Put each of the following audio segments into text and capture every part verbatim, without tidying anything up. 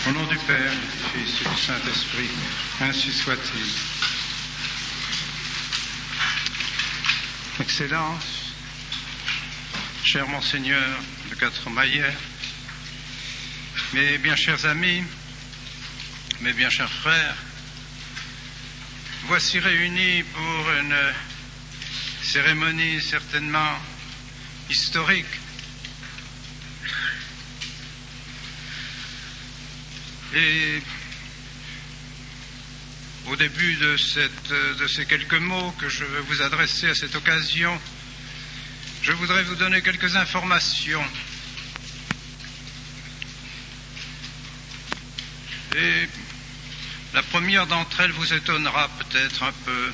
Au nom du Père, du Fils et du Saint-Esprit, ainsi soit-il. Excellence, cher Monseigneur de Quatre-Maillères, mes bien chers amis, mes bien chers frères, voici réunis pour une cérémonie certainement historique. Et au début de, cette, de ces quelques mots que je veux vous adresser à cette occasion, je voudrais vous donner quelques informations. Et la première d'entre elles vous étonnera peut-être un peu,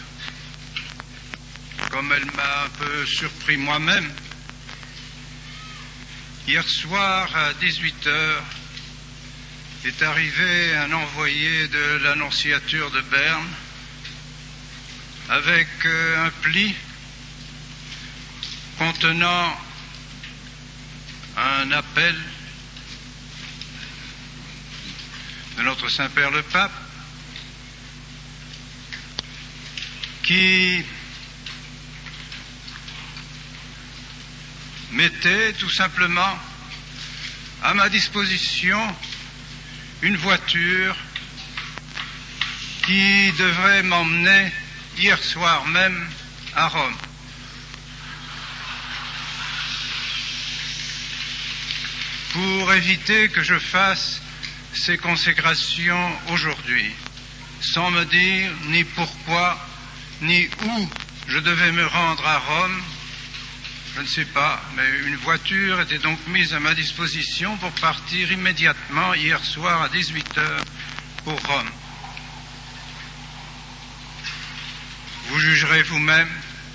comme elle m'a un peu surpris moi-même. Hier soir à dix-huit heures, est arrivé un envoyé de l'Annonciature de Berne avec euh, un pli contenant un appel de notre Saint-Père le Pape qui mettait tout simplement à ma disposition une voiture qui devrait m'emmener hier soir même à Rome. Pour éviter que je fasse ces consécrations aujourd'hui, sans me dire ni pourquoi, ni où je devais me rendre à Rome, je ne sais pas, mais une voiture était donc mise à ma disposition pour partir immédiatement hier soir à dix-huit heures pour Rome. Vous jugerez vous-même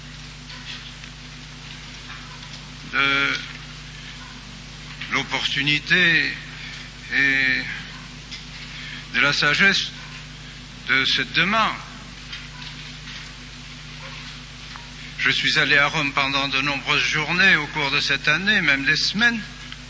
de l'opportunité et de la sagesse de cette demande. Je suis allé à Rome pendant de nombreuses journées au cours de cette année, même des semaines.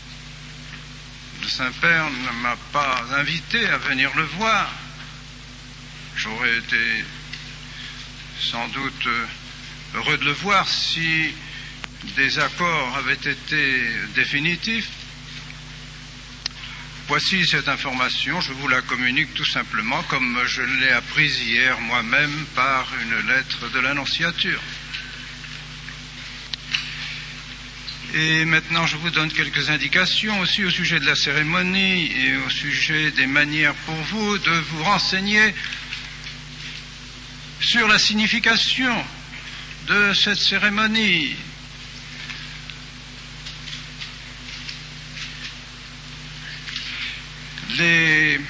Le Saint-Père ne m'a pas invité à venir le voir. J'aurais été sans doute heureux de le voir si des accords avaient été définitifs. Voici cette information, je vous la communique tout simplement comme je l'ai apprise hier moi-même par une lettre de l'Annonciature. Et maintenant, je vous donne quelques indications aussi au sujet de la cérémonie et au sujet des manières pour vous de vous renseigner sur la signification de cette cérémonie. Les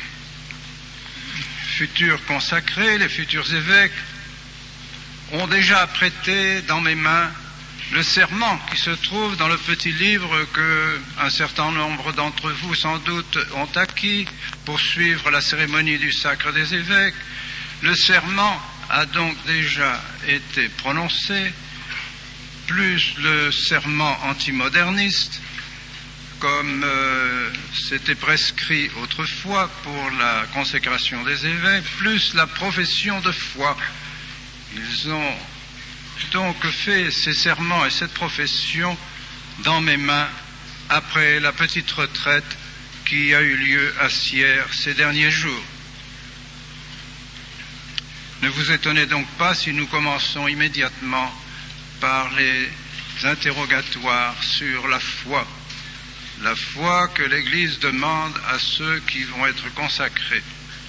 futurs consacrés, les futurs évêques ont déjà prêté dans mes mains le serment qui se trouve dans le petit livre que un certain nombre d'entre vous sans doute ont acquis pour suivre la cérémonie du sacre des évêques. Le serment a donc déjà été prononcé, plus le serment antimoderniste, comme euh, c'était prescrit autrefois pour la consécration des évêques, plus la profession de foi. Ils ont donc fait ces serments et cette profession dans mes mains après la petite retraite qui a eu lieu à Sierre ces derniers jours. Ne vous étonnez donc pas si nous commençons immédiatement par les interrogatoires sur la foi, la foi que l'Église demande à ceux qui vont être consacrés.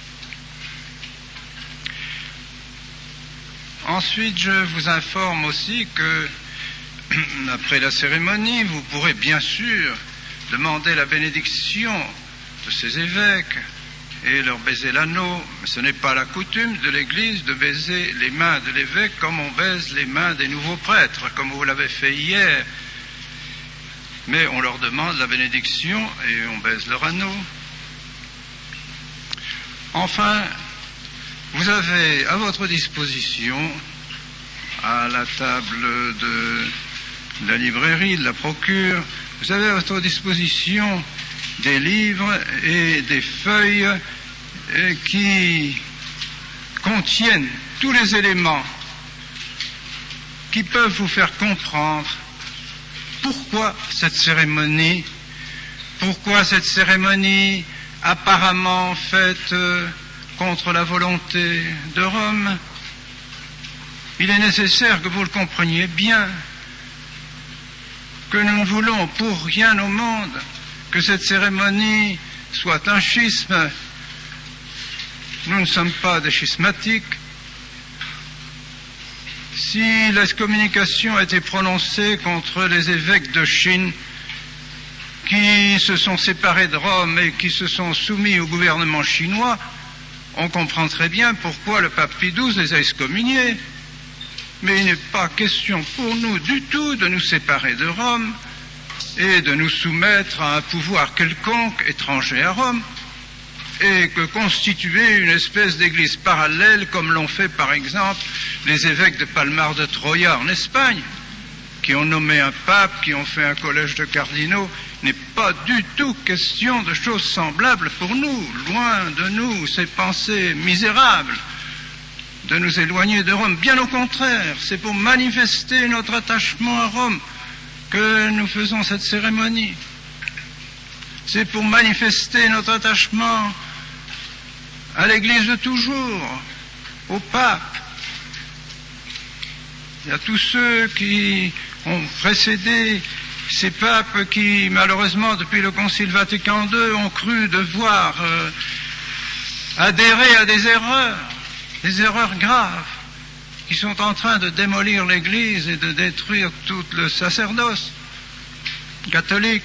Ensuite, je vous informe aussi que, après la cérémonie, vous pourrez bien sûr demander la bénédiction de ces évêques et leur baiser l'anneau. Mais ce n'est pas la coutume de l'Église de baiser les mains de l'évêque comme on baise les mains des nouveaux prêtres, comme vous l'avez fait hier. Mais on leur demande la bénédiction et on baise leur anneau. Enfin, vous avez à votre disposition, à la table de la librairie, de la procure, vous avez à votre disposition des livres et des feuilles qui contiennent tous les éléments qui peuvent vous faire comprendre pourquoi cette cérémonie, pourquoi cette cérémonie apparemment faite contre la volonté de Rome. Il est nécessaire que vous le compreniez bien, que nous ne voulons pour rien au monde que cette cérémonie soit un schisme. Nous ne sommes pas des schismatiques. Si l'excommunication a été prononcée contre les évêques de Chine qui se sont séparés de Rome et qui se sont soumis au gouvernement chinois, on comprend très bien pourquoi le pape Pie douze les a excommuniés. Mais il n'est pas question pour nous du tout de nous séparer de Rome et de nous soumettre à un pouvoir quelconque étranger à Rome, et que constituer une espèce d'église parallèle comme l'ont fait par exemple les évêques de Palmar de Troya en Espagne, qui ont nommé un pape, qui ont fait un collège de cardinaux. Il n'est pas du tout question de choses semblables pour nous, loin de nous ces pensées misérables de nous éloigner de Rome. Bien au contraire, c'est pour manifester notre attachement à Rome que nous faisons cette cérémonie. C'est pour manifester notre attachement à l'Église de toujours, au pape, et à tous ceux qui ont précédé ces papes qui, malheureusement, depuis le Concile Vatican deux, ont cru devoir euh, adhérer à des erreurs, des erreurs graves, qui sont en train de démolir l'Église et de détruire tout le sacerdoce catholique.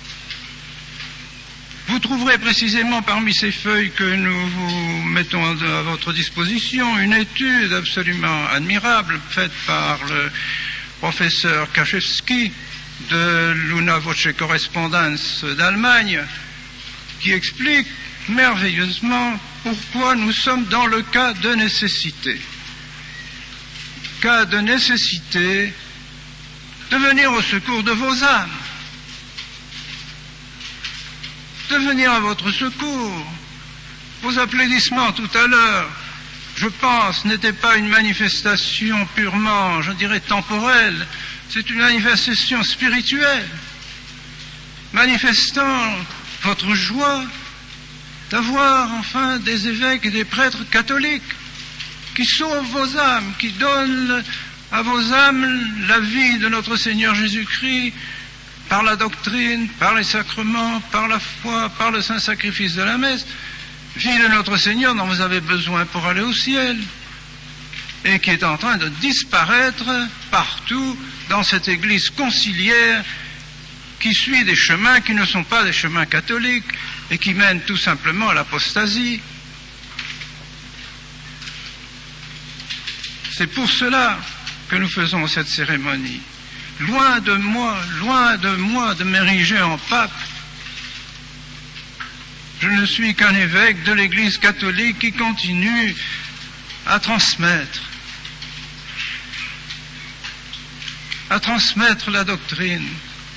Vous trouverez précisément parmi ces feuilles que nous vous mettons à votre disposition une étude absolument admirable faite par le professeur Kaszewski de l'Una Voce Correspondance d'Allemagne, qui explique merveilleusement pourquoi nous sommes dans le cas de nécessité. Cas de nécessité de venir au secours de vos âmes, de venir à votre secours. Vos applaudissements tout à l'heure, je pense, n'étaient pas une manifestation purement, je dirais, temporelle. C'est une manifestation spirituelle, manifestant votre joie d'avoir enfin des évêques et des prêtres catholiques qui sauvent vos âmes, qui donnent à vos âmes la vie de notre Seigneur Jésus-Christ par la doctrine, par les sacrements, par la foi, par le saint sacrifice de la messe, vie de notre Seigneur dont vous avez besoin pour aller au ciel, et qui est en train de disparaître partout dans cette église conciliaire qui suit des chemins qui ne sont pas des chemins catholiques et qui mènent tout simplement à l'apostasie. C'est pour cela que nous faisons cette cérémonie. Loin de moi, loin de moi de m'ériger en pape. Je ne suis qu'un évêque de l'Église catholique qui continue à transmettre, à transmettre la doctrine.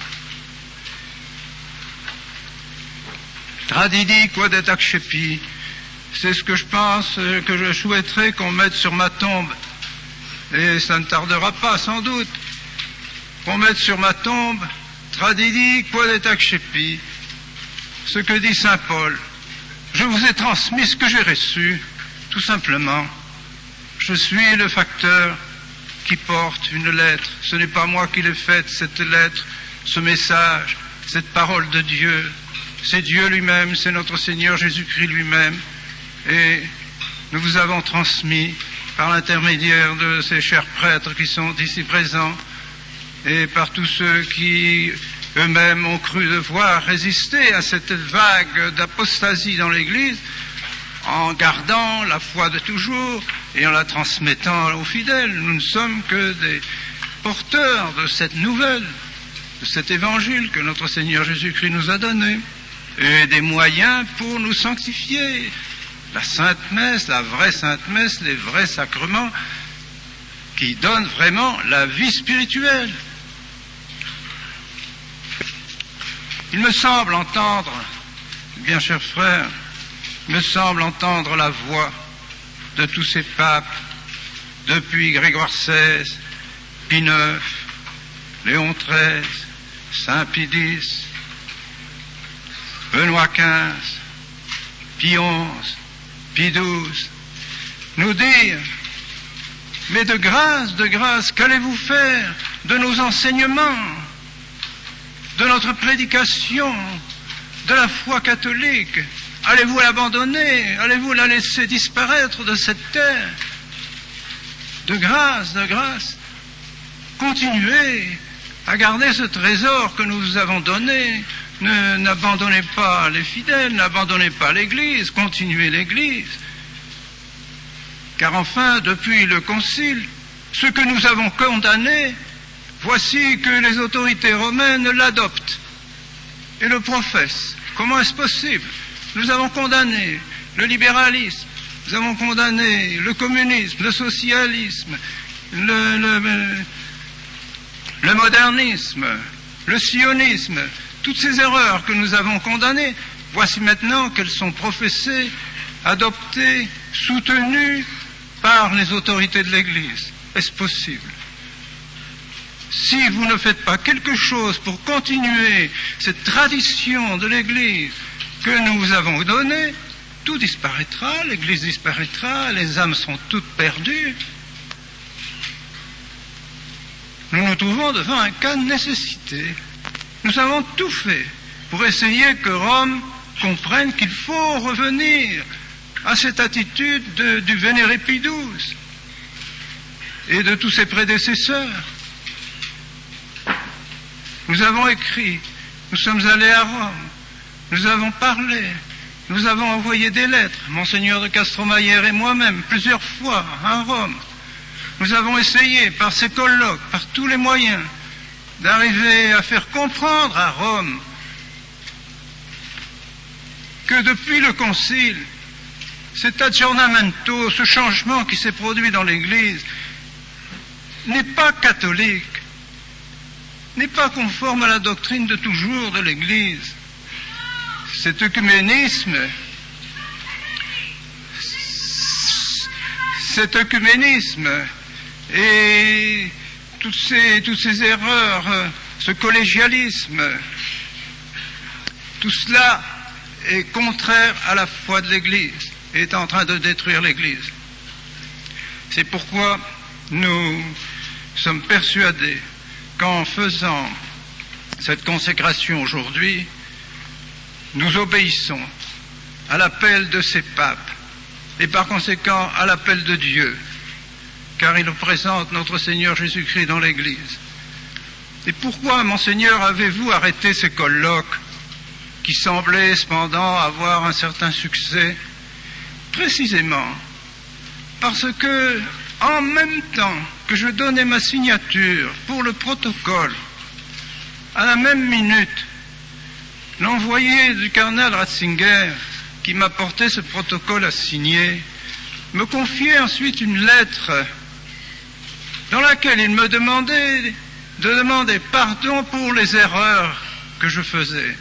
Tradidi quod et accepi, c'est ce que je pense, que je souhaiterais qu'on mette sur ma tombe. Et ça ne tardera pas, sans doute, qu'on mette sur ma tombe Tradidi quod et accepi, ce que dit saint Paul. Je vous ai transmis ce que j'ai reçu, tout simplement. Je suis le facteur qui porte une lettre. Ce n'est pas moi qui l'ai faite, cette lettre, ce message, cette parole de Dieu. C'est Dieu lui-même, c'est notre Seigneur Jésus-Christ lui-même. Et nous vous avons transmis par l'intermédiaire de ces chers prêtres qui sont ici présents et par tous ceux qui eux-mêmes ont cru devoir résister à cette vague d'apostasie dans l'Église en gardant la foi de toujours et en la transmettant aux fidèles. Nous ne sommes que des porteurs de cette nouvelle, de cet évangile que notre Seigneur Jésus-Christ nous a donné, et des moyens pour nous sanctifier. La Sainte Messe, la vraie Sainte Messe, les vrais sacrements qui donnent vraiment la vie spirituelle. Il me semble entendre, bien chers frères, il me semble entendre la voix de tous ces papes, depuis Grégoire seize, Pie neuf, Léon treize, Saint Pie dix, Benoît quinze, Pie onze, Pie douze, nous dire, mais de grâce, de grâce, qu'allez-vous faire de nos enseignements, de notre prédication, de la foi catholique? Allez-vous l'abandonner? Allez-vous la laisser disparaître de cette terre? De grâce, de grâce, continuez à garder ce trésor que nous vous avons donné. Ne, n'abandonnez pas les fidèles, n'abandonnez pas l'Église, continuez l'Église. Car enfin, depuis le Concile, ce que nous avons condamné, voici que les autorités romaines l'adoptent et le professent. Comment est-ce possible? Nous avons condamné le libéralisme, nous avons condamné le communisme, le socialisme, le, le, le modernisme, le sionisme, toutes ces erreurs que nous avons condamnées, voici maintenant qu'elles sont professées, adoptées, soutenues par les autorités de l'Église. Est-ce possible? Si vous ne faites pas quelque chose pour continuer cette tradition de l'Église que nous vous avons donnée, tout disparaîtra, l'Église disparaîtra, les âmes seront toutes perdues. Nous nous trouvons devant un cas de nécessité. Nous avons tout fait pour essayer que Rome comprenne qu'il faut revenir à cette attitude de, du Vénéré Pie douze et de tous ses prédécesseurs. Nous avons écrit, nous sommes allés à Rome, nous avons parlé, nous avons envoyé des lettres, Monseigneur de Castromaillère et moi-même, plusieurs fois à Rome. Nous avons essayé, par ces colloques, par tous les moyens, d'arriver à faire comprendre à Rome que depuis le Concile, cet aggiornamento, ce changement qui s'est produit dans l'Église, n'est pas catholique, n'est pas conforme à la doctrine de toujours de l'Église. Cet œcuménisme, cet œcuménisme et toutes ces, toutes ces erreurs, ce collégialisme, tout cela est contraire à la foi de l'Église et est en train de détruire l'Église. C'est pourquoi nous sommes persuadés qu'en faisant cette consécration aujourd'hui, nous obéissons à l'appel de ces papes et par conséquent à l'appel de Dieu, car il représente notre Seigneur Jésus-Christ dans l'Église. Et pourquoi, Monseigneur, avez-vous arrêté ces colloques qui semblaient cependant avoir un certain succès? Précisément parce que, en même temps que je donnais ma signature pour le protocole, à la même minute, l'envoyé du cardinal Ratzinger, qui m'apportait ce protocole à signer, me confiait ensuite une lettre dans laquelle il me demandait de demander pardon pour les erreurs que je faisais.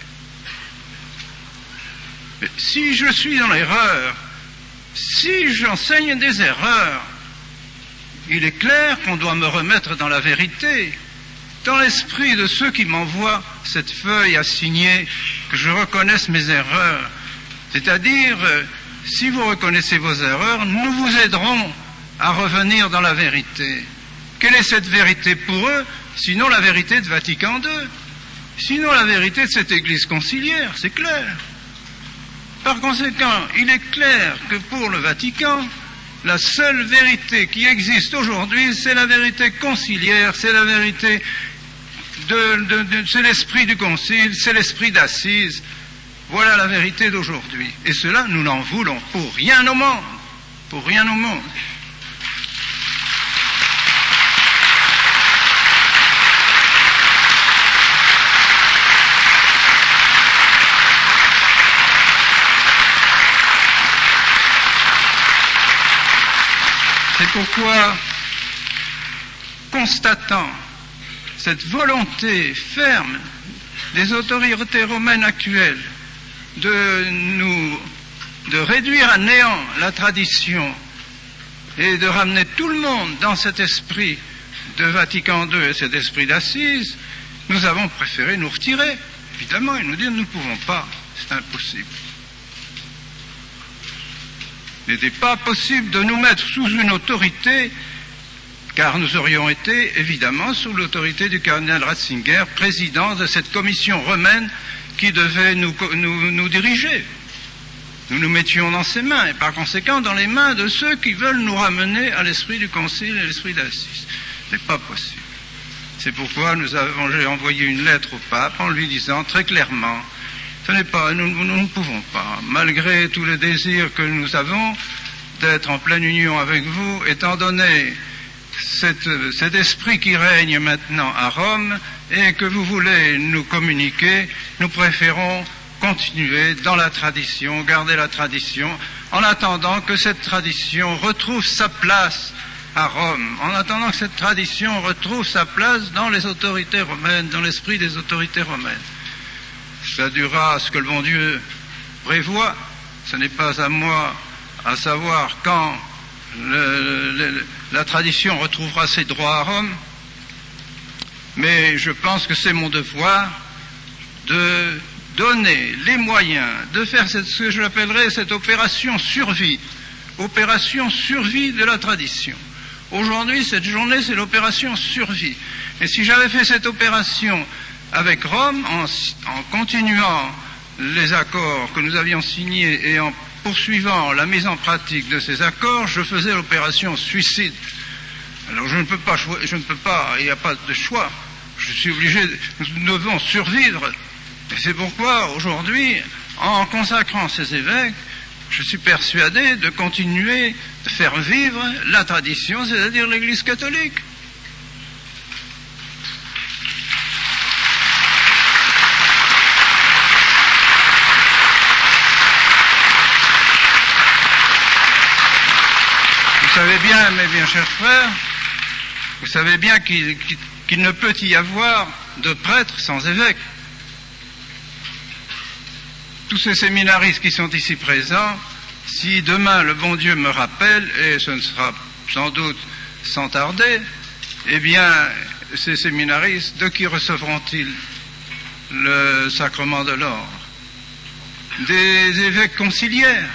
Mais si je suis dans l'erreur, si j'enseigne des erreurs, il est clair qu'on doit me remettre dans la vérité, dans l'esprit de ceux qui m'envoient cette feuille à signer, que je reconnaisse mes erreurs. C'est-à-dire, si vous reconnaissez vos erreurs, nous vous aiderons à revenir dans la vérité. Quelle est cette vérité pour eux, sinon la vérité de Vatican deux, sinon la vérité de cette Église conciliaire, c'est clair. Par conséquent, il est clair que pour le Vatican, la seule vérité qui existe aujourd'hui, c'est la vérité conciliaire, c'est la vérité de, de, de c'est l'esprit du concile, c'est l'esprit d'Assise. Voilà la vérité d'aujourd'hui. Et cela, nous n'en voulons pour rien au monde. Pour rien au monde. C'est pourquoi, constatant cette volonté ferme des autorités romaines actuelles de nous, de réduire à néant la tradition et de ramener tout le monde dans cet esprit de Vatican deux et cet esprit d'Assise, nous avons préféré nous retirer, évidemment, et nous dire nous ne pouvons pas, c'est impossible. Il n'était pas possible de nous mettre sous une autorité, car nous aurions été évidemment sous l'autorité du cardinal Ratzinger, président de cette commission romaine qui devait nous, nous, nous diriger. Nous nous mettions dans ses mains, et par conséquent dans les mains de ceux qui veulent nous ramener à l'esprit du Concile et l'esprit d'Assise. Ce n'est pas possible. C'est pourquoi nous avons j'ai envoyé une lettre au pape en lui disant très clairement, ce n'est pas, nous, nous, nous ne pouvons pas, malgré tout le désir que nous avons d'être en pleine union avec vous, étant donné cette, cet esprit qui règne maintenant à Rome et que vous voulez nous communiquer, nous préférons continuer dans la tradition, garder la tradition, en attendant que cette tradition retrouve sa place à Rome, en attendant que cette tradition retrouve sa place dans les autorités romaines, dans l'esprit des autorités romaines. Ça durera ce que le bon Dieu prévoit, ce n'est pas à moi à savoir quand le, le, la tradition retrouvera ses droits à Rome, mais je pense que c'est mon devoir de donner les moyens de faire cette, ce que je l'appellerais cette opération survie, opération survie de la tradition. Aujourd'hui, cette journée, c'est l'opération survie. Et si j'avais fait cette opération avec Rome, en, en continuant les accords que nous avions signés et en poursuivant la mise en pratique de ces accords, je faisais l'opération suicide. Alors je ne peux pas, je ne peux pas, il n'y a pas de choix. Je suis obligé, nous devons survivre. Et c'est pourquoi, aujourd'hui, en consacrant ces évêques, je suis persuadé de continuer de faire vivre la tradition, c'est-à-dire l'Église catholique. Vous savez bien, mes bien chers frères, vous savez bien qu'il, qu'il ne peut y avoir de prêtre sans évêque. Tous ces séminaristes qui sont ici présents, si demain le bon Dieu me rappelle, et ce ne sera sans doute sans tarder, eh bien, ces séminaristes, de qui recevront-ils le sacrement de l'ordre? Des évêques conciliaires,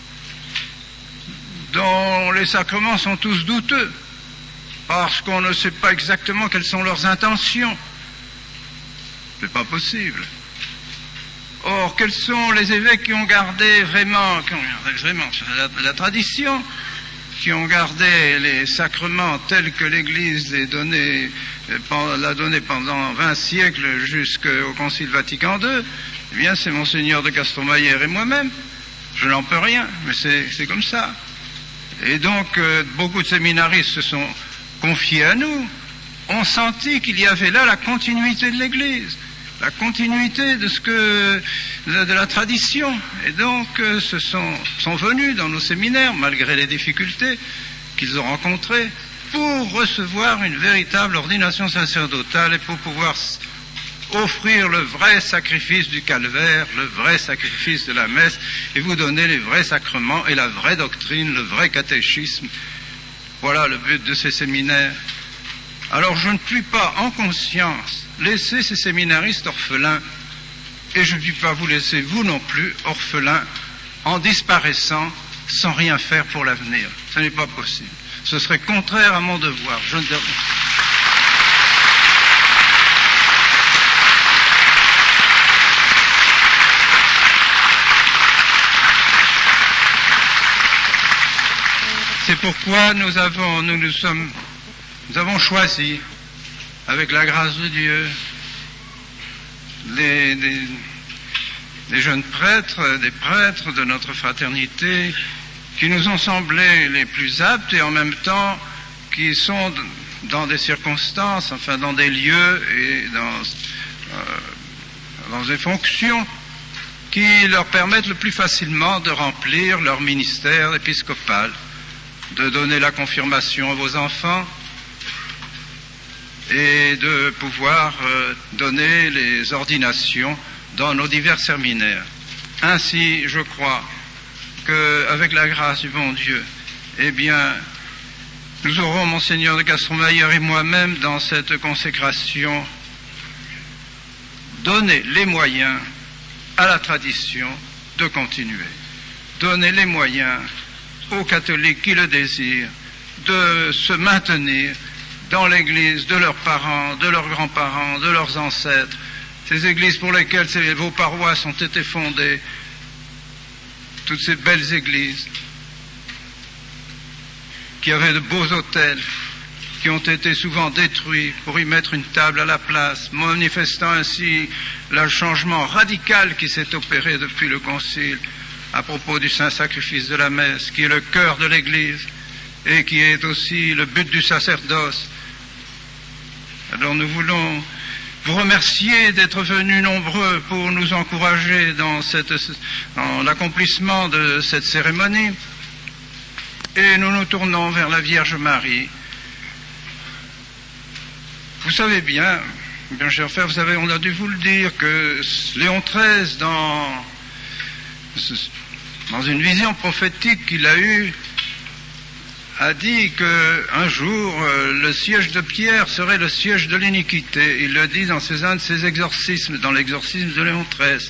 dont les sacrements sont tous douteux, parce qu'on ne sait pas exactement quelles sont leurs intentions. C'est pas possible. Or, quels sont les évêques qui ont gardé vraiment, qui ont gardé vraiment la, la tradition, qui ont gardé les sacrements tels que l'Église les donnait, l'a donné pendant vingt siècles jusqu'au Concile Vatican deux? Eh bien, c'est Monseigneur de Castromaillère et moi-même. Je n'en peux rien, mais c'est, c'est comme ça. Et donc, euh, beaucoup de séminaristes se sont confiés à nous, ont senti qu'il y avait là la continuité de l'Église, la continuité de ce que de la tradition, et donc euh, se sont, sont venus dans nos séminaires, malgré les difficultés qu'ils ont rencontrées, pour recevoir une véritable ordination sacerdotale et pour pouvoir offrir le vrai sacrifice du calvaire, le vrai sacrifice de la messe, et vous donner les vrais sacrements et la vraie doctrine, le vrai catéchisme. Voilà le but de ces séminaires. Alors je ne puis pas, en conscience, laisser ces séminaristes orphelins, et je ne puis pas vous laisser, vous non plus, orphelins, en disparaissant sans rien faire pour l'avenir. Ce n'est pas possible. Ce serait contraire à mon devoir. Je ne... C'est pourquoi nous avons, nous nous sommes, nous avons choisi, avec la grâce de Dieu, des, des, des jeunes prêtres, des prêtres de notre fraternité, qui nous ont semblé les plus aptes et en même temps qui sont dans des circonstances, enfin dans des lieux et dans, euh, dans des fonctions qui leur permettent le plus facilement de remplir leur ministère épiscopal, de donner la confirmation à vos enfants, et de pouvoir euh, donner les ordinations dans nos divers séminaires. Ainsi, je crois qu'avec la grâce du bon Dieu, eh bien, nous aurons, Monseigneur de Castromaillère et moi-même, dans cette consécration, donné les moyens à la tradition de continuer. Donner les moyens aux catholiques qui le désirent de se maintenir dans l'église de leurs parents, de leurs grands-parents, de leurs ancêtres, ces églises pour lesquelles vos paroisses ont été fondées, toutes ces belles églises qui avaient de beaux autels, qui ont été souvent détruits pour y mettre une table à la place, manifestant ainsi le changement radical qui s'est opéré depuis le Concile à propos du saint sacrifice de la messe, qui est le cœur de l'Église et qui est aussi le but du sacerdoce. Alors nous voulons vous remercier d'être venus nombreux pour nous encourager dans, cette, dans l'accomplissement de cette cérémonie. Et nous nous tournons vers la Vierge Marie. Vous savez bien, bien cher frère, vous savez, on a dû vous le dire, que Léon treize, dans, dans une vision prophétique qu'il a eue, a dit qu'un jour, euh, le siège de Pierre serait le siège de l'iniquité. Il le dit dans ses, un de ses exorcismes, dans l'exorcisme de Léon treize.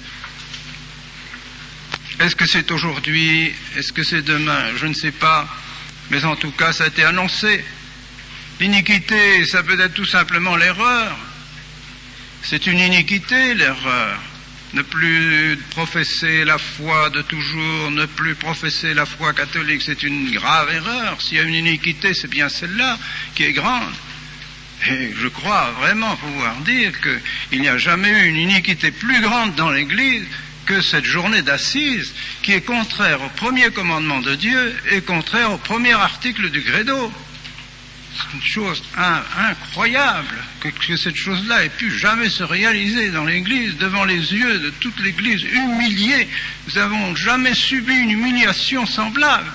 Est-ce que c'est aujourd'hui? Est-ce que c'est demain? Je ne sais pas. Mais en tout cas, ça a été annoncé. L'iniquité, ça peut être tout simplement l'erreur. C'est une iniquité, l'erreur. Ne plus professer la foi de toujours, ne plus professer la foi catholique, c'est une grave erreur. S'il y a une iniquité, c'est bien celle-là qui est grande. Et je crois vraiment pouvoir dire qu'il n'y a jamais eu une iniquité plus grande dans l'Église que cette journée d'assises, qui est contraire au premier commandement de Dieu et contraire au premier article du Credo. C'est une chose in, incroyable que, que cette chose-là ait pu jamais se réaliser dans l'Église, devant les yeux de toute l'Église, humiliée. Nous n'avons jamais subi une humiliation semblable.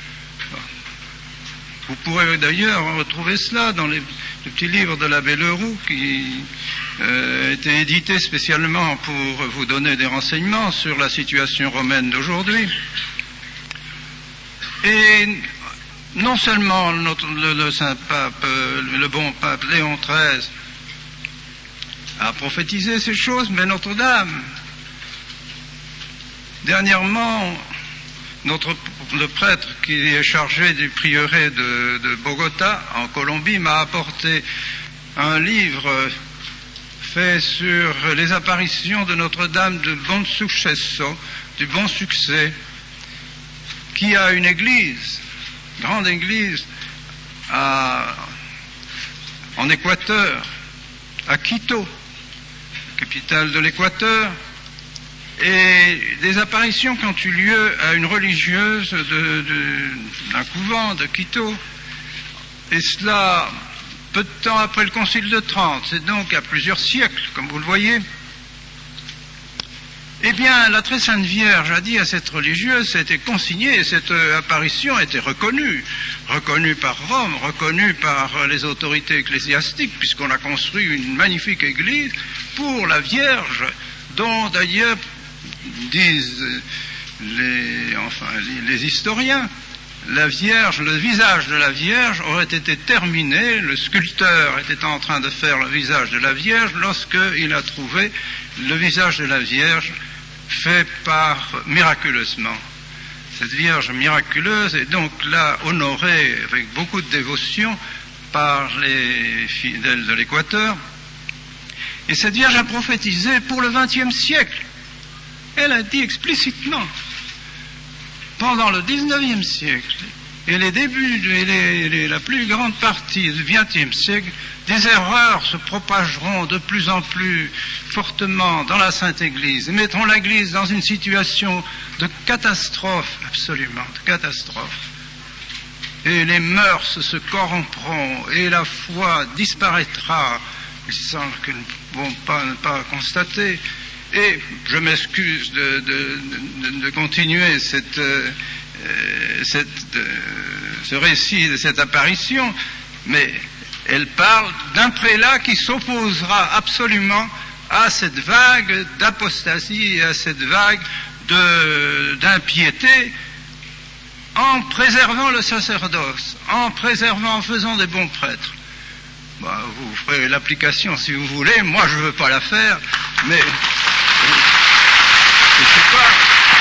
Vous pourrez d'ailleurs retrouver cela dans les, le petit livre de l'abbé Leroux qui euh, a été édité spécialement pour vous donner des renseignements sur la situation romaine d'aujourd'hui. Et non seulement notre, le, le saint pape, le bon pape Léon treize a prophétisé ces choses, mais Notre-Dame. Dernièrement, notre, le prêtre qui est chargé du prieuré de, de Bogota, en Colombie, m'a apporté un livre fait sur les apparitions de Notre-Dame de Bon Sucesso, du bon succès, qui a une église, grande église, à, en Équateur, à Quito, capitale de l'Équateur, et des apparitions qui ont eu lieu à une religieuse de, de, d'un couvent de Quito, et cela peu de temps après le Concile de Trente, c'est donc à plusieurs siècles, comme vous le voyez. Eh bien, la très sainte Vierge a dit à cette religieuse, ça a été consigné, et cette apparition a été reconnue, reconnue par Rome, reconnue par les autorités ecclésiastiques, puisqu'on a construit une magnifique église pour la Vierge, dont d'ailleurs disent les, enfin, les, les historiens, la Vierge, le visage de la Vierge aurait été terminé, le sculpteur était en train de faire le visage de la Vierge lorsqu'il a trouvé le visage de la Vierge fait par, miraculeusement. Cette Vierge miraculeuse est donc là honorée avec beaucoup de dévotion par les fidèles de l'Équateur. Et cette Vierge a prophétisé pour le vingtième siècle. Elle a dit explicitement, pendant le dix-neuvième siècle et les débuts et les, les, la plus grande partie du vingtième siècle, des erreurs se propageront de plus en plus fortement dans la Sainte Église et mettront l'Église dans une situation de catastrophe, absolument, de catastrophe. Et les mœurs se corrompront et la foi disparaîtra, sans que nous ne pouvons pas ne pas constater. Et je m'excuse de, de, de, de continuer cette, euh, cette, euh, ce récit de cette apparition, mais Elle parle d'un prélat qui s'opposera absolument à cette vague d'apostasie et à cette vague de, d'impiété, en préservant le sacerdoce, en préservant, en faisant des bons prêtres. Bah, vous ferez l'application si vous voulez, moi je ne veux pas la faire, mais je ne sais pas.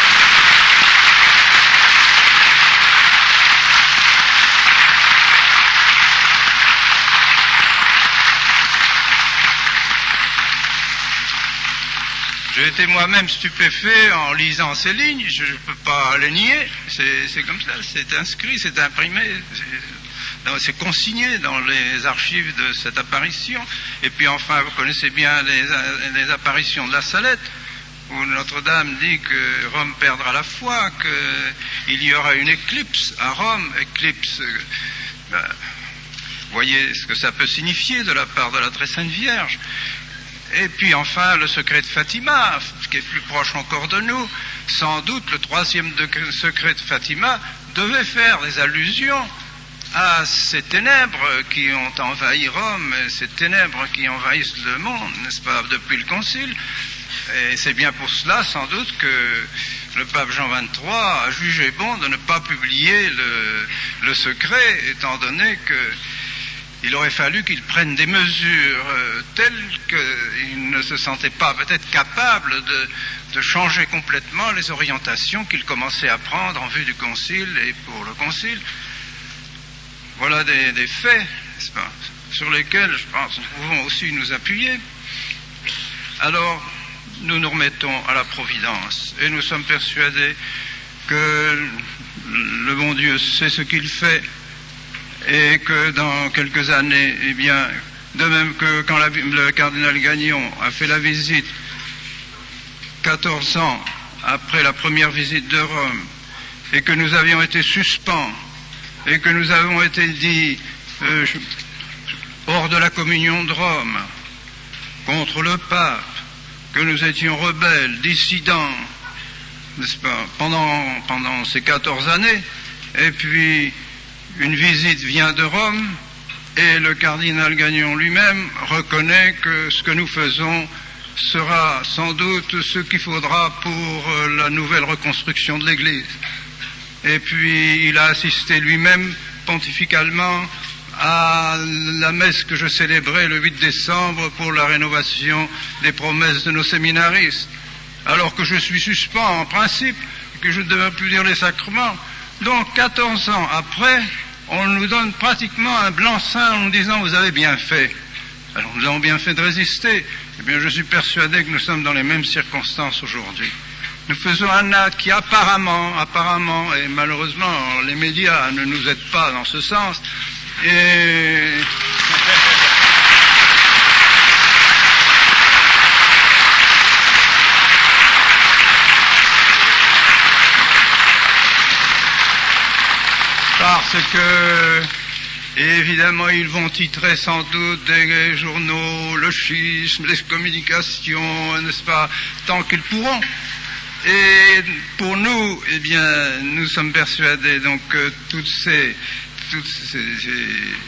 J'ai été moi-même stupéfait en lisant ces lignes, je ne peux pas le nier, c'est, c'est comme ça, c'est inscrit, c'est imprimé, c'est, c'est consigné dans les archives de cette apparition. Et puis enfin, vous connaissez bien les, les apparitions de la Salette, où Notre-Dame dit que Rome perdra la foi, qu'il y aura une éclipse à Rome, éclipse, ben, vous voyez ce que ça peut signifier de la part de la Très Sainte Vierge. Et puis enfin, le secret de Fatima, qui est plus proche encore de nous, sans doute le troisième secret de Fatima devait faire des allusions à ces ténèbres qui ont envahi Rome, ces ténèbres qui envahissent le monde, n'est-ce pas, depuis le Concile. Et c'est bien pour cela, sans doute, que le pape Jean vingt-trois a jugé bon de ne pas publier le, le secret, étant donné que il aurait fallu qu'il prenne des mesures euh, telles qu'il ne se sentait pas peut-être capable de, de changer complètement les orientations qu'il commençait à prendre en vue du Concile et pour le Concile. Voilà des, des faits, n'est-ce pas, sur lesquels, je pense, nous pouvons aussi nous appuyer. Alors, nous nous remettons à la Providence et nous sommes persuadés que le bon Dieu sait ce qu'il fait, et que dans quelques années, eh bien, de même que quand la, le cardinal Gagnon a fait la visite quatorze ans après la première visite de Rome, et que nous avions été suspens, et que nous avons été dit euh, hors de la communion de Rome, contre le pape, que nous étions rebelles, dissidents, n'est-ce pas, pendant, pendant ces quatorze années, et puis une visite vient de Rome et le cardinal Gagnon lui-même reconnaît que ce que nous faisons sera sans doute ce qu'il faudra pour la nouvelle reconstruction de l'Église. Et puis il a assisté lui-même pontificalement à la messe que je célébrais le huit décembre pour la rénovation des promesses de nos séminaristes, alors que je suis suspens en principe, que je ne devais plus lire les sacrements. Donc, quatorze ans après, on nous donne pratiquement un blanc-seing en nous disant « vous avez bien fait ». Alors, nous avons bien fait de résister. Eh bien, je suis persuadé que nous sommes dans les mêmes circonstances aujourd'hui. Nous faisons un acte qui apparemment, apparemment, et malheureusement, les médias ne nous aident pas dans ce sens, et... parce que, évidemment, ils vont titrer sans doute des journaux, le schisme, les communications, n'est-ce pas, tant qu'ils pourront. Et pour nous, eh bien, nous sommes persuadés donc que toutes ces, toutes ces, ces,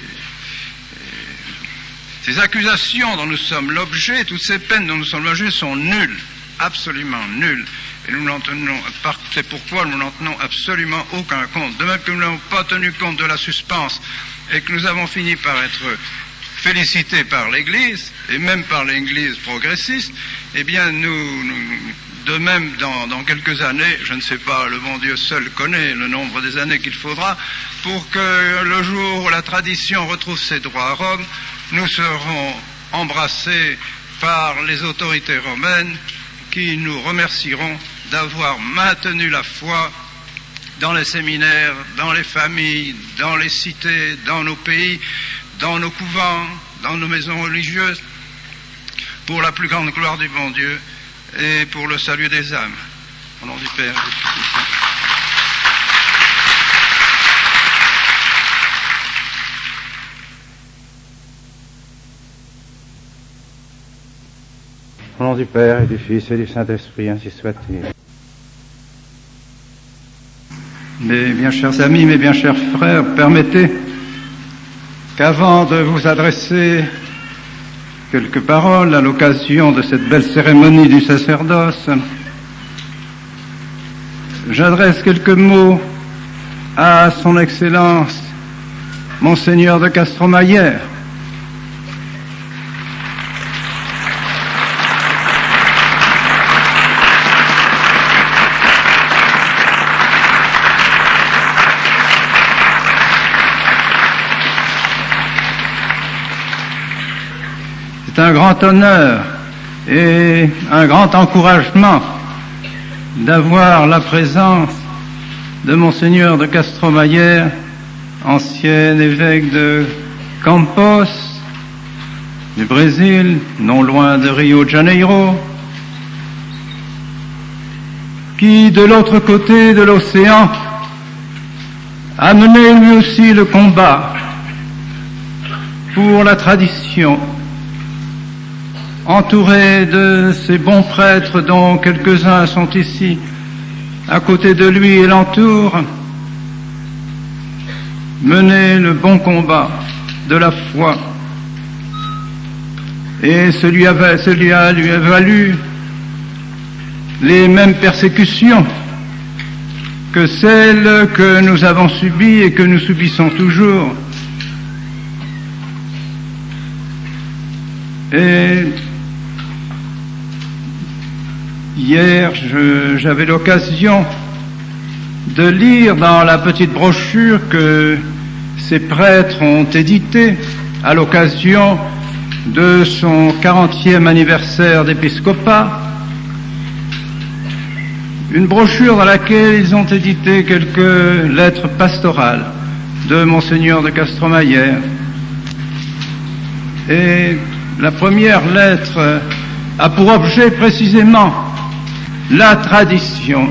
ces accusations dont nous sommes l'objet, toutes ces peines dont nous sommes l'objet sont nulles, absolument nulles. Et nous n'en tenons, c'est pourquoi nous n'en tenons absolument aucun compte. De même que nous n'avons pas tenu compte de la suspense et que nous avons fini par être félicités par l'Église, et même par l'Église progressiste, eh bien nous, nous de même dans, dans quelques années, je ne sais pas, le bon Dieu seul connaît le nombre des années qu'il faudra, pour que le jour où la tradition retrouve ses droits à Rome, nous serons embrassés par les autorités romaines qui nous remercieront d'avoir maintenu la foi dans les séminaires, dans les familles, dans les cités, dans nos pays, dans nos couvents, dans nos maisons religieuses, pour la plus grande gloire du bon Dieu et pour le salut des âmes. Au nom du Père. Au nom du Père et du Fils et du Saint-Esprit, ainsi soit-il. Mes bien chers amis, mes bien chers frères, permettez qu'avant de vous adresser quelques paroles à l'occasion de cette belle cérémonie du sacerdoce, j'adresse quelques mots à son Excellence, Monseigneur de Castromayer. C'est un grand honneur et un grand encouragement d'avoir la présence de Monseigneur de Castromayer, ancien évêque de Campos, du Brésil, non loin de Rio de Janeiro, qui, de l'autre côté de l'océan, a mené lui aussi le combat pour la tradition, entouré de ces bons prêtres dont quelques-uns sont ici, à côté de lui et l'entourent, mener le bon combat de la foi. Et celui avait, celui a lui a valu les mêmes persécutions que celles que nous avons subies et que nous subissons toujours. Et hier, je, j'avais l'occasion de lire dans la petite brochure que ces prêtres ont éditée à l'occasion de son quarantième anniversaire d'épiscopat, une brochure dans laquelle ils ont édité quelques lettres pastorales de Monseigneur de Castromayer. Et la première lettre a pour objet précisément la tradition.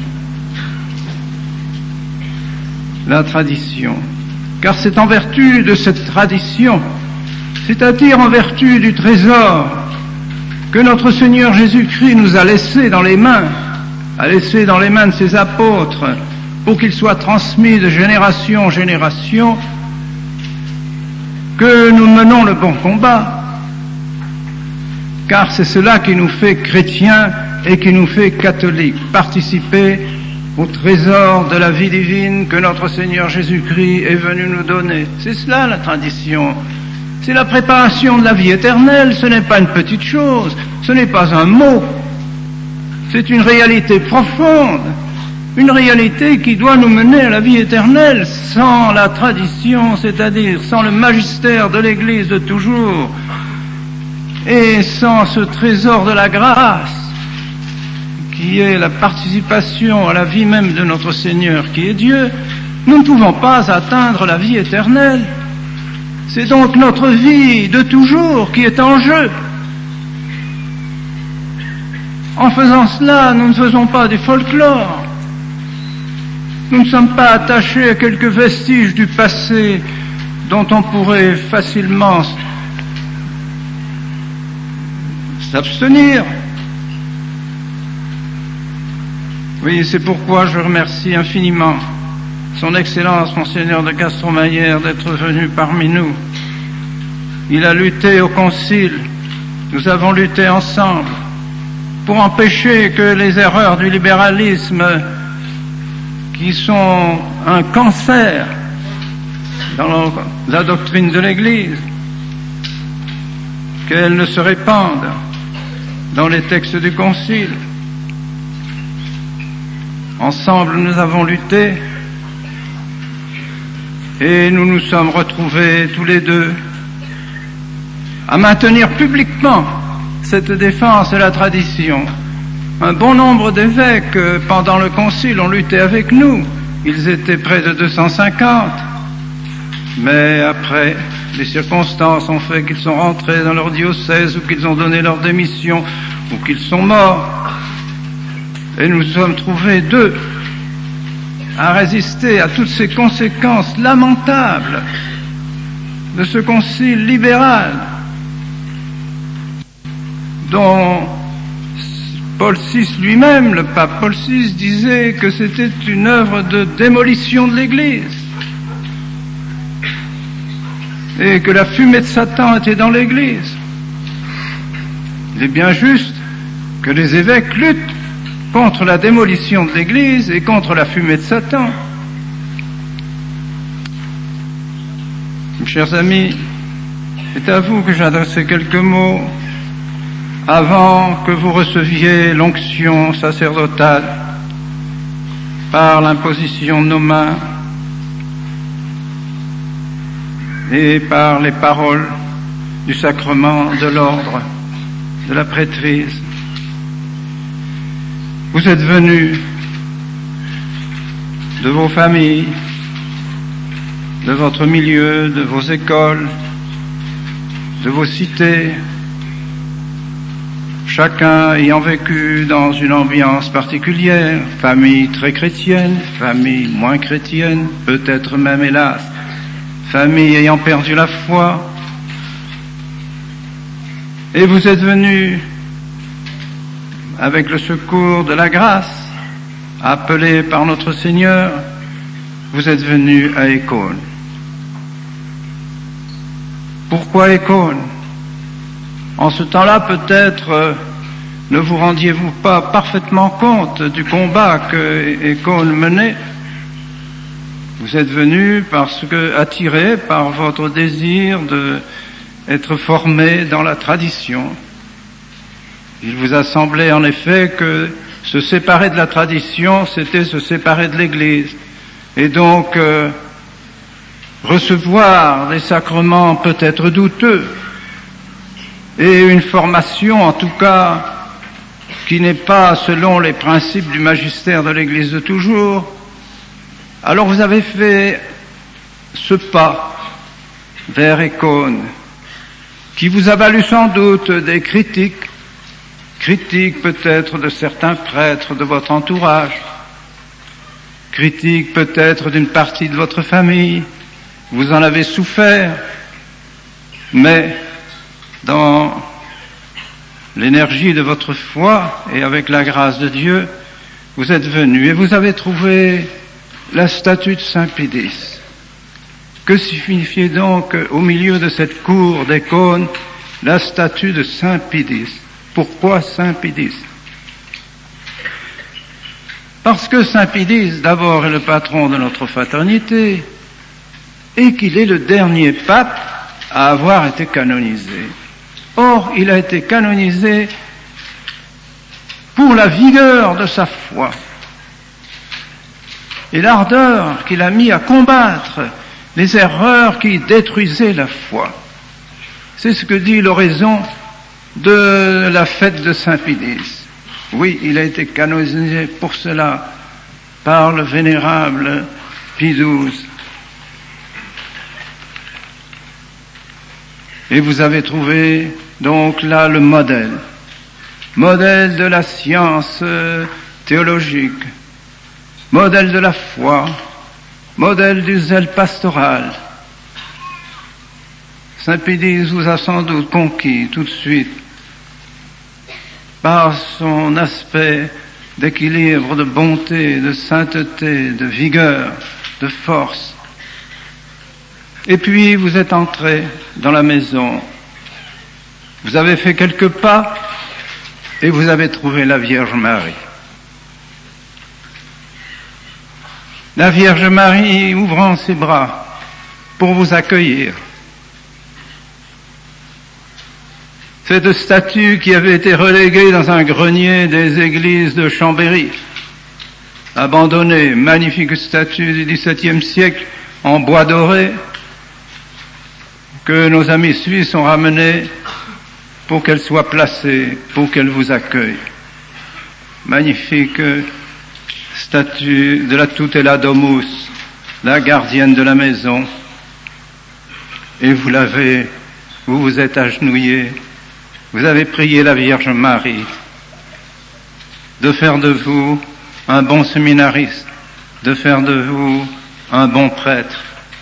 La tradition. Car c'est en vertu de cette tradition, c'est-à-dire en vertu du trésor que notre Seigneur Jésus-Christ nous a laissé dans les mains, a laissé dans les mains de ses apôtres, pour qu'il soit transmis de génération en génération, que nous menons le bon combat. Car c'est cela qui nous fait chrétiens et qui nous fait catholiques, participer au trésor de la vie divine que notre Seigneur Jésus-Christ est venu nous donner. C'est cela la tradition. C'est la préparation de la vie éternelle. Ce n'est pas une petite chose, ce n'est pas un mot. C'est une réalité profonde, une réalité qui doit nous mener à la vie éternelle. Sans la tradition, c'est-à-dire sans le magistère de l'Église de toujours, et sans ce trésor de la grâce, qui est la participation à la vie même de notre Seigneur, qui est Dieu, nous ne pouvons pas atteindre la vie éternelle. C'est donc notre vie de toujours qui est en jeu. En faisant cela, nous ne faisons pas du folklore. Nous ne sommes pas attachés à quelques vestiges du passé dont on pourrait facilement s'abstenir. Oui, c'est pourquoi je remercie infiniment Son Excellence Monseigneur de Castromayer d'être venu parmi nous. Il a lutté au concile, nous avons lutté ensemble pour empêcher que les erreurs du libéralisme, qui sont un cancer dans la doctrine de l'Église, qu'elles ne se répandent dans les textes du concile. Ensemble, nous avons lutté et nous nous sommes retrouvés tous les deux à maintenir publiquement cette défense de la tradition. Un bon nombre d'évêques, pendant le concile, ont lutté avec nous. Ils étaient près de deux cent cinquante. Mais après, les circonstances ont fait qu'ils sont rentrés dans leur diocèse, ou qu'ils ont donné leur démission, ou qu'ils sont morts. Et nous nous sommes trouvés deux à résister à toutes ces conséquences lamentables de ce concile libéral dont Paul six lui-même, le pape Paul six, disait que c'était une œuvre de démolition de l'Église. et que la fumée de Satan était dans l'Église. Il est bien juste que les évêques luttent contre la démolition de l'Église et contre la fumée de Satan. Mes chers amis, c'est à vous que j'adressais quelques mots avant que vous receviez l'onction sacerdotale par l'imposition de nos mains et par les paroles du sacrement de l'ordre de la prêtrise. Vous êtes venus de vos familles, de votre milieu, de vos écoles, de vos cités, chacun ayant vécu dans une ambiance particulière, famille très chrétienne, famille moins chrétienne, peut-être même hélas, famille ayant perdu la foi. Et vous êtes venus avec le secours de la grâce, appelés par notre Seigneur, vous êtes venus à Écône. Pourquoi Écône? En ce temps-là, peut-être, euh, ne vous rendiez-vous pas parfaitement compte du combat que Écône menait. Vous êtes venus parce que, attirés par votre désir de être formés dans la tradition. Il vous a semblé en effet que se séparer de la tradition, c'était se séparer de l'Église. Et donc, euh, recevoir des sacrements peut-être douteux, et une formation en tout cas qui n'est pas selon les principes du magistère de l'Église de toujours, alors vous avez fait ce pas vers Écône, qui vous a valu sans doute des critiques, critiques peut-être de certains prêtres de votre entourage, critiques peut-être d'une partie de votre famille, vous en avez souffert, mais dans l'énergie de votre foi et avec la grâce de Dieu, vous êtes venus et vous avez trouvé la statue de Saint Pédis. Que signifiait donc au milieu de cette cour d'Écône la statue de Saint Pédis? Pourquoi Saint Pédis? Parce que Saint Pédis, d'abord, est le patron de notre fraternité et qu'il est le dernier pape à avoir été canonisé. Or, il a été canonisé pour la vigueur de sa foi et l'ardeur qu'il a mis à combattre les erreurs qui détruisaient la foi. C'est ce que dit l'oraison de la fête de Saint Pédis. Oui, il a été canonisé pour cela par le vénérable Pie douze. Et vous avez trouvé donc là le modèle, modèle de la science théologique, modèle de la foi, modèle du zèle pastoral. Saint Pédis vous a sans doute conquis tout de suite par son aspect d'équilibre, de bonté, de sainteté, de vigueur, de force. Et puis vous êtes entré dans la maison, vous avez fait quelques pas et vous avez trouvé la Vierge Marie. La Vierge Marie ouvrant ses bras pour vous accueillir. Cette statue qui avait été reléguée dans un grenier des églises de Chambéry, abandonnée, magnifique statue du dix-septième siècle en bois doré, que nos amis suisses ont ramenée pour qu'elle soit placée, pour qu'elle vous accueille. Magnifique statue de la tutela domus, la gardienne de la maison. Et vous l'avez, vous vous êtes agenouillé, vous avez prié la Vierge Marie de faire de vous un bon séminariste, de faire de vous un bon prêtre.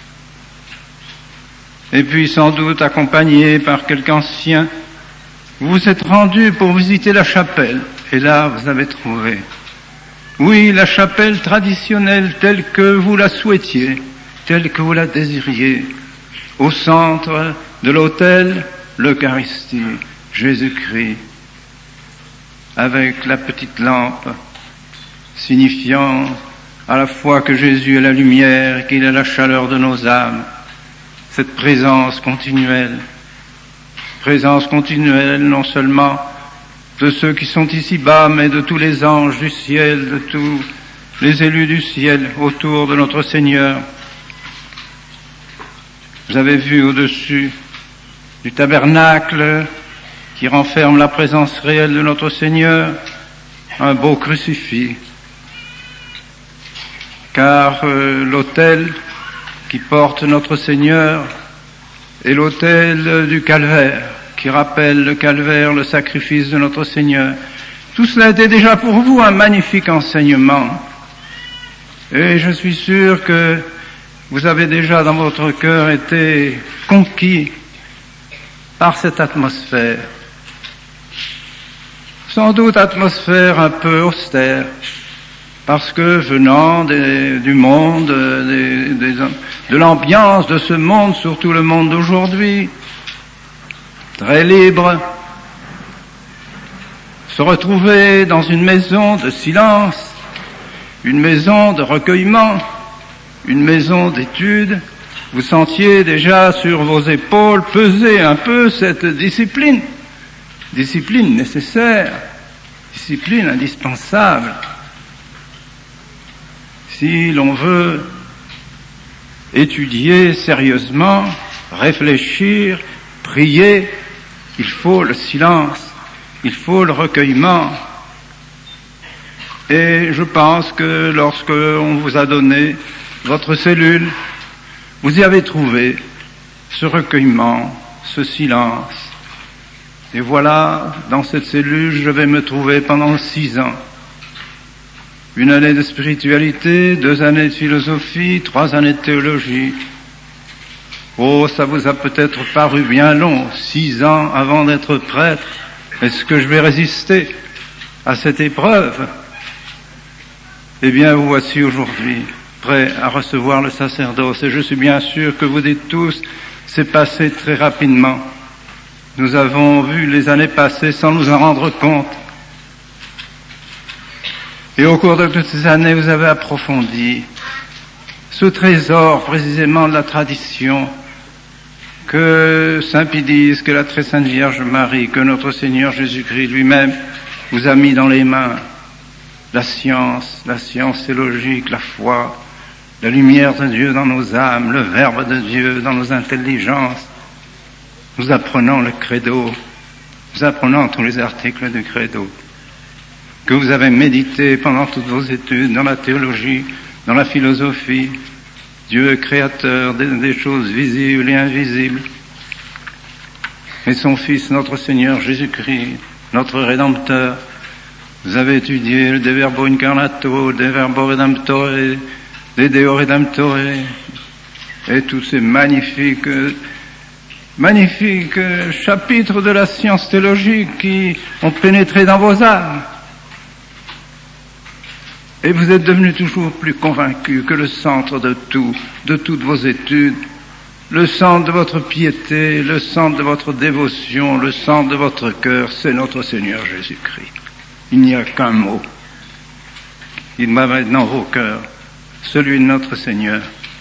Et puis sans doute accompagné par quelque ancien, vous vous êtes rendu pour visiter la chapelle. Et là, vous avez trouvé, oui, la chapelle traditionnelle telle que vous la souhaitiez, telle que vous la désiriez, Au centre de l'autel, l'Eucharistie, Jésus-Christ, avec la petite lampe, signifiant à la fois que Jésus est la lumière et qu'il est la chaleur de nos âmes. Cette présence continuelle, présence continuelle non seulement de ceux qui sont ici-bas, mais de tous les anges du ciel, de tous les élus du ciel autour de notre Seigneur. Vous avez vu au-dessus du tabernacle qui renferme la présence réelle de notre Seigneur, un beau crucifix, car euh, l'autel qui porte notre Seigneur est l'autel du calvaire, qui rappelle le calvaire, le sacrifice de notre Seigneur. Tout cela était déjà pour vous un magnifique enseignement. Et je suis sûr que vous avez déjà dans votre cœur été conquis par cette atmosphère. Sans doute atmosphère un peu austère, parce que venant des, du monde, des, des, de l'ambiance de ce monde, surtout le monde d'aujourd'hui, très libre, se retrouver dans une maison de silence, une maison de recueillement, une maison d'études, vous sentiez déjà sur vos épaules peser un peu cette discipline, discipline nécessaire, discipline indispensable. Si l'on veut étudier sérieusement, réfléchir, prier, il faut le silence, il faut le recueillement. Et je pense que lorsque on vous a donné votre cellule, vous y avez trouvé ce recueillement, ce silence. Et voilà, dans cette cellule, je vais me trouver pendant six ans. Une année de spiritualité, deux années de philosophie, trois années de théologie. Oh, ça vous a peut-être paru bien long, six ans avant d'être prêtre. Est-ce que je vais résister à cette épreuve? Eh bien, vous voici aujourd'hui, prêts à recevoir le sacerdoce. Et je suis bien sûr que vous dites tous, c'est passé très rapidement. Nous avons vu les années passer sans nous en rendre compte. Et au cours de toutes ces années, vous avez approfondi ce trésor précisément de la tradition que Saint Pie dix, que la très sainte Vierge Marie, que notre Seigneur Jésus-Christ lui-même vous a mis dans les mains. La science, la science théologique, la foi, la lumière de Dieu dans nos âmes, le Verbe de Dieu dans nos intelligences. Nous apprenons le credo, nous apprenons tous les articles du credo, que vous avez médité pendant toutes vos études dans la théologie, dans la philosophie, Dieu créateur des, des choses visibles et invisibles, et son Fils, notre Seigneur Jésus-Christ, notre Rédempteur. Vous avez étudié le De Verbo Incarnato, De Verbo Redemptore, De Deo Redemptore, et tous ces magnifiques, magnifiques chapitres de la science théologique qui ont pénétré dans vos âmes. Et vous êtes devenus toujours plus convaincus que le centre de tout, de toutes vos études, le centre de votre piété, le centre de votre dévotion, le centre de votre cœur, c'est notre Seigneur Jésus-Christ. Il n'y a qu'un mot. Il m'a maintenant vos cœurs, celui de notre Seigneur.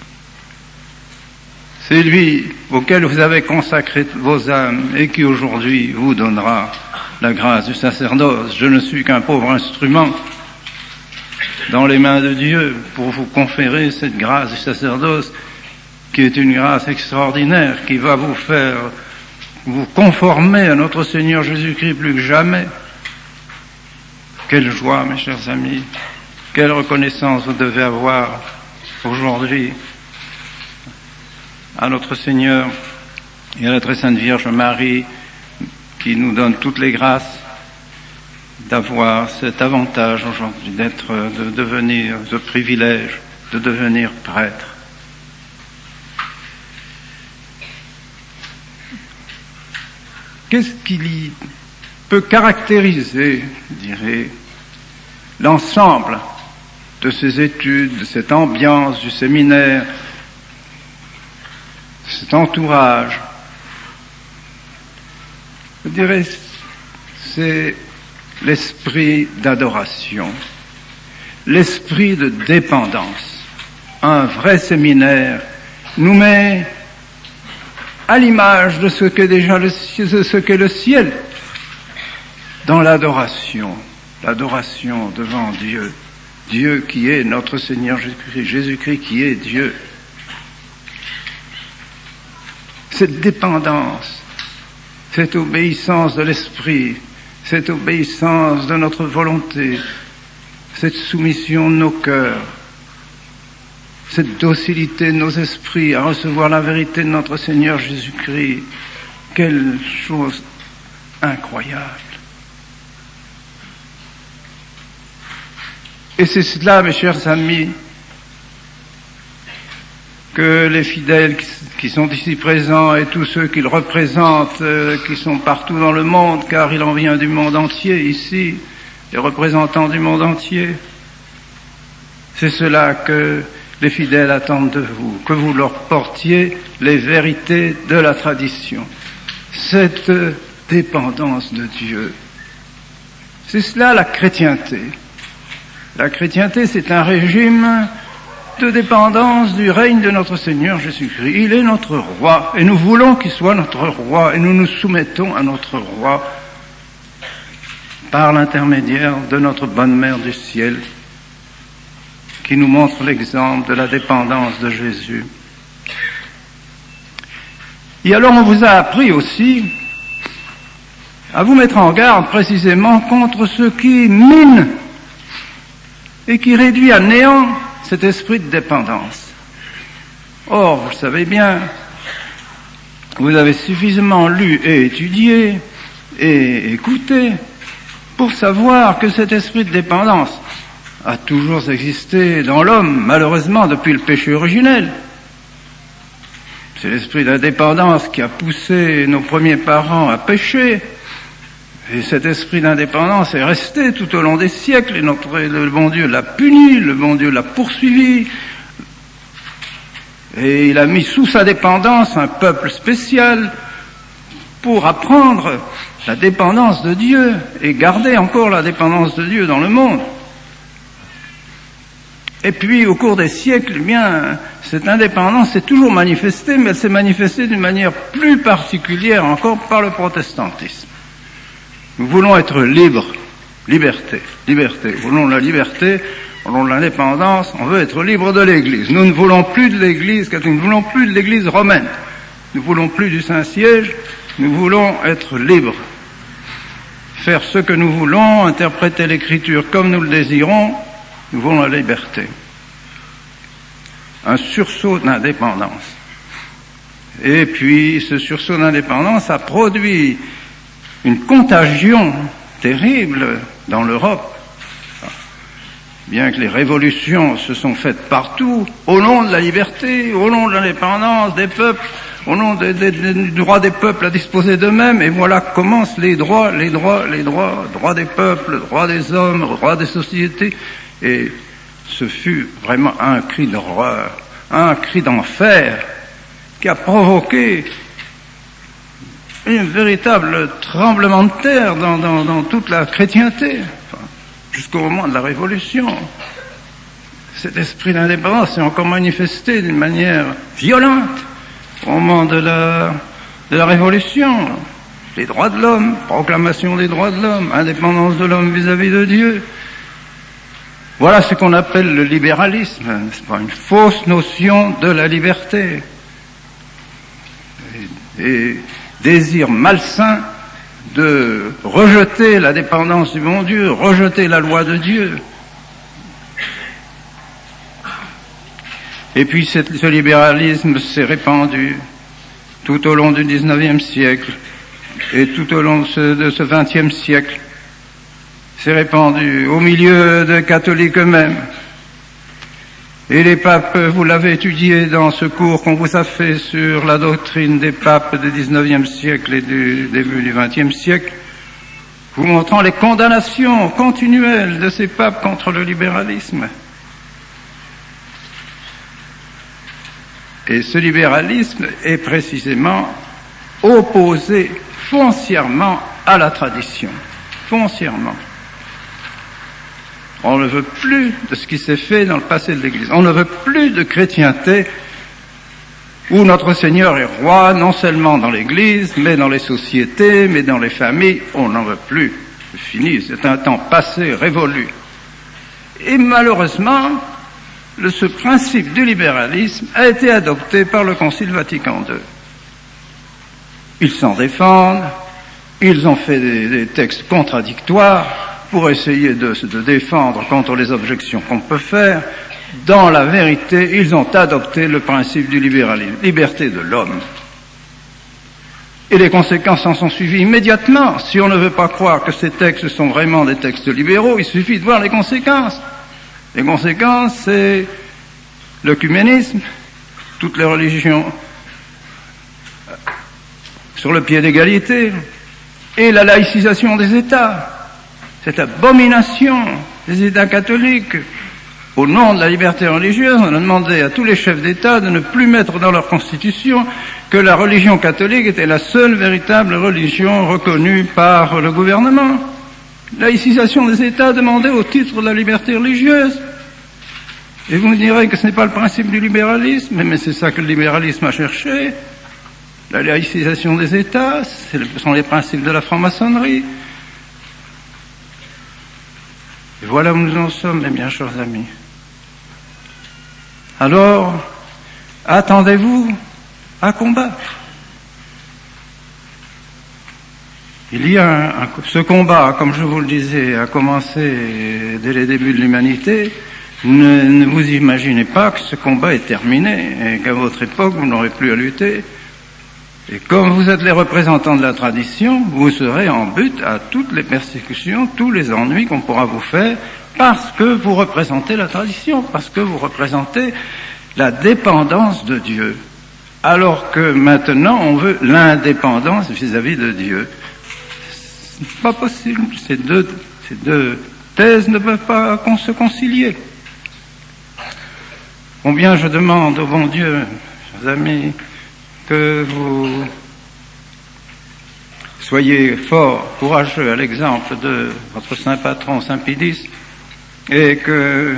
C'est lui auquel vous avez consacré vos âmes et qui aujourd'hui vous donnera la grâce du sacerdoce. Je ne suis qu'un pauvre instrument dans les mains de Dieu pour vous conférer cette grâce du sacerdoce qui est une grâce extraordinaire qui va vous faire vous conformer à notre Seigneur Jésus-Christ plus que jamais. Quelle joie, mes chers amis, quelle reconnaissance vous devez avoir aujourd'hui à notre Seigneur et à la très sainte Vierge Marie qui nous donne toutes les grâces d'avoir cet avantage aujourd'hui d'être, de devenir, ce privilège de devenir prêtre. Qu'est-ce qui peut caractériser, je dirais, l'ensemble de ces études, de cette ambiance du séminaire, cet entourage, je dirais, c'est l'esprit d'adoration, l'esprit de dépendance. Un vrai séminaire nous met à l'image de ce qu'est déjà le, de ce qu'est le ciel, dans l'adoration, l'adoration devant Dieu, Dieu qui est notre Seigneur Jésus-Christ, Jésus-Christ qui est Dieu. Cette dépendance, cette obéissance de l'esprit, cette obéissance de notre volonté, cette soumission de nos cœurs, cette docilité de nos esprits à recevoir la vérité de notre Seigneur Jésus-Christ, quelle chose incroyable. Et c'est cela, mes chers amis, que les fidèles qui sont ici présents et tous ceux qu'ils représentent, euh, qui sont partout dans le monde, car il en vient du monde entier ici, les représentants du monde entier, c'est cela que les fidèles attendent de vous, que vous leur portiez les vérités de la tradition, cette dépendance de Dieu. C'est cela la chrétienté. La chrétienté, c'est un régime de dépendance du règne de notre Seigneur Jésus-Christ. Il est notre roi, et nous voulons qu'il soit notre roi, et nous nous soumettons à notre roi par l'intermédiaire de notre bonne mère du ciel, qui nous montre l'exemple de la dépendance de Jésus. Et alors on vous a appris aussi à vous mettre en garde précisément contre ce qui mine et qui réduit à néant cet esprit de dépendance. Or, vous le savez bien, vous avez suffisamment lu et étudié et écouté pour savoir que cet esprit de dépendance a toujours existé dans l'homme, malheureusement, depuis le péché originel. C'est l'esprit d'indépendance qui a poussé nos premiers parents à pécher. Et cet esprit d'indépendance est resté tout au long des siècles, et notre, le bon Dieu l'a puni, le bon Dieu l'a poursuivi, et il a mis sous sa dépendance un peuple spécial pour apprendre la dépendance de Dieu et garder encore la dépendance de Dieu dans le monde. Et puis, au cours des siècles, eh bien, cette indépendance s'est toujours manifestée, mais elle s'est manifestée d'une manière plus particulière encore par le protestantisme. Nous voulons être libres, liberté, liberté. Nous voulons la liberté, nous voulons l'indépendance, on veut être libre de l'Église. Nous ne voulons plus de l'Église, car nous ne voulons plus de l'Église romaine. Nous ne voulons plus du Saint-Siège, nous voulons être libres. Faire ce que nous voulons, interpréter l'Écriture comme nous le désirons, nous voulons la liberté. Un sursaut d'indépendance. Et puis, ce sursaut d'indépendance a produit une contagion terrible dans l'Europe. Bien que les révolutions se sont faites partout, au nom de la liberté, au nom de l'indépendance des peuples, au nom de, de, de, du droit des peuples à disposer d'eux-mêmes, et voilà commencent les droits, les droits, les droits, droits des peuples, droits des hommes, droits des sociétés, et ce fut vraiment un cri d'horreur, un cri d'enfer, qui a provoqué un véritable tremblement de terre dans, dans, dans toute la chrétienté, enfin, jusqu'au moment de la Révolution. Cet esprit d'indépendance s'est encore manifesté d'une manière violente au moment de la, de la Révolution. Les droits de l'homme, proclamation des droits de l'homme, indépendance de l'homme vis-à-vis de Dieu. Voilà ce qu'on appelle le libéralisme, n'est-ce pas, une fausse notion de la liberté. Et, et désir malsain de rejeter la dépendance du bon Dieu, rejeter la loi de Dieu. Et puis cette, ce libéralisme s'est répandu tout au long du dix-neuvième siècle et tout au long de ce, de ce vingtième siècle. S'est répandu au milieu des catholiques eux-mêmes. Et les papes, vous l'avez étudié dans ce cours qu'on vous a fait sur la doctrine des papes du dix-neuvième siècle et du début du vingtième siècle, vous montrant les condamnations continuelles de ces papes contre le libéralisme. Et ce libéralisme est précisément opposé foncièrement à la tradition. Foncièrement. On ne veut plus de ce qui s'est fait dans le passé de l'Église. On ne veut plus de chrétienté où notre Seigneur est roi, non seulement dans l'Église, mais dans les sociétés, mais dans les familles. On n'en veut plus. C'est fini. C'est un temps passé, révolu. Et malheureusement, le, ce principe du libéralisme a été adopté par le Concile Vatican deux. Ils s'en défendent, ils ont fait des, des textes contradictoires pour essayer de se de défendre contre les objections qu'on peut faire. Dans la vérité, ils ont adopté le principe du libéralisme, liberté de l'homme. Et les conséquences en sont suivies immédiatement. Si on ne veut pas croire que ces textes sont vraiment des textes libéraux, il suffit de voir les conséquences. Les conséquences, c'est l'œcuménisme, toutes les religions sur le pied d'égalité, et la laïcisation des États, cette abomination des États catholiques. Au nom de la liberté religieuse, on a demandé à tous les chefs d'État de ne plus mettre dans leur constitution que la religion catholique était la seule véritable religion reconnue par le gouvernement. Laïcisation des États demandée au titre de la liberté religieuse. Et vous me direz que ce n'est pas le principe du libéralisme, mais c'est ça que le libéralisme a cherché. La laïcisation des États, ce sont les principes de la franc-maçonnerie. Et voilà où nous en sommes, mes bien chers amis. Alors, attendez-vous à combattre. Il y a un, un, ce combat, comme je vous le disais, a commencé dès les débuts de l'humanité. Ne, ne vous imaginez pas que ce combat est terminé et qu'à votre époque, vous n'aurez plus à lutter. Et comme vous êtes les représentants de la tradition, vous serez en but à toutes les persécutions, tous les ennuis qu'on pourra vous faire, parce que vous représentez la tradition, parce que vous représentez la dépendance de Dieu. Alors que maintenant, on veut l'indépendance vis-à-vis de Dieu. C'est pas possible. Ces deux, ces deux thèses ne peuvent pas se concilier. Combien je demande au bon Dieu, chers amis, que vous soyez forts, courageux à l'exemple de votre saint patron, saint Pie, et que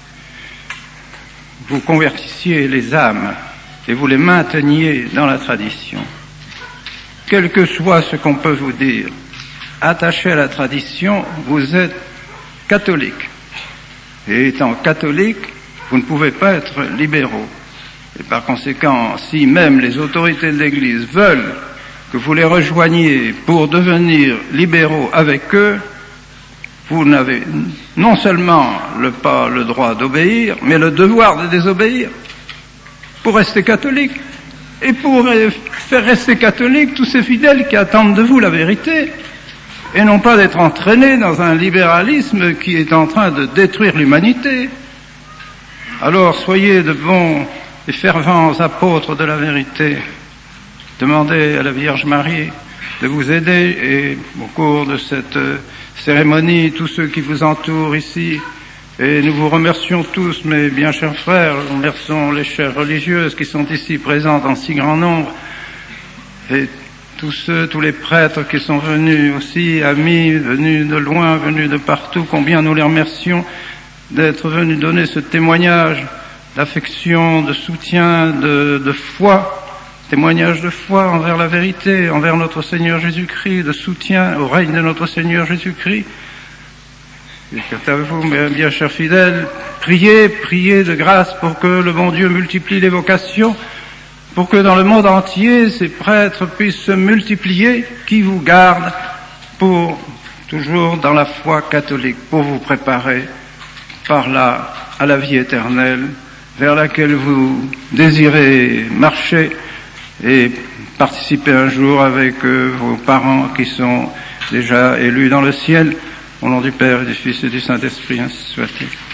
vous convertissiez les âmes et vous les mainteniez dans la tradition. Quel que soit ce qu'on peut vous dire, attaché à la tradition, vous êtes catholique. Et étant catholique, vous ne pouvez pas être libéraux. Et par conséquent, si même les autorités de l'Église veulent que vous les rejoigniez pour devenir libéraux avec eux, vous n'avez non seulement le, pas le droit d'obéir, mais le devoir de désobéir pour rester catholique. Et pour faire rester catholique tous ces fidèles qui attendent de vous la vérité, et non pas d'être entraînés dans un libéralisme qui est en train de détruire l'humanité. Alors soyez de bons et fervents apôtres de la vérité. Demandez à la Vierge Marie de vous aider, et au cours de cette cérémonie, tous ceux qui vous entourent ici, et nous vous remercions tous, mes bien chers frères, nous remercions les chères religieuses qui sont ici présentes en si grand nombre, et tous ceux, tous les prêtres qui sont venus aussi, amis, venus de loin, venus de partout, combien nous les remercions d'être venus donner ce témoignage d'affection, de soutien, de, de foi, témoignage de foi envers la vérité, envers notre Seigneur Jésus-Christ, de soutien au règne de notre Seigneur Jésus-Christ. Et quant à vous, mes bien chers fidèles, priez, priez de grâce pour que le bon Dieu multiplie les vocations, pour que dans le monde entier, ces prêtres puissent se multiplier, qui vous gardent pour toujours dans la foi catholique, pour vous préparer par là à la vie éternelle, vers laquelle vous désirez marcher et participer un jour avec euh, vos parents qui sont déjà élus dans le ciel. Au nom du Père, et du Fils et du Saint-Esprit, ainsi soit-il.